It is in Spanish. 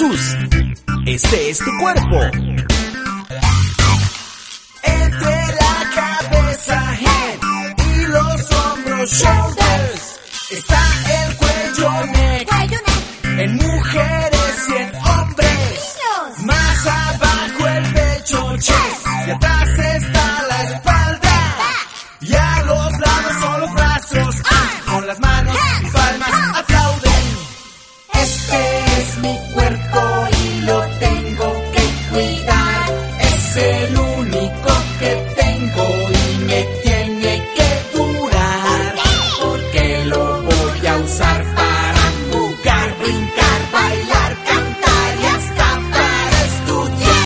Jesús, este es tu cuerpo. Entre la cabeza, head, y los hombros, shoulders, está el cuello, neck, en mujeres y en hombres. Más abajo el pecho, chest, y atrás está la espalda. Y a los lados son los brazos, con las manos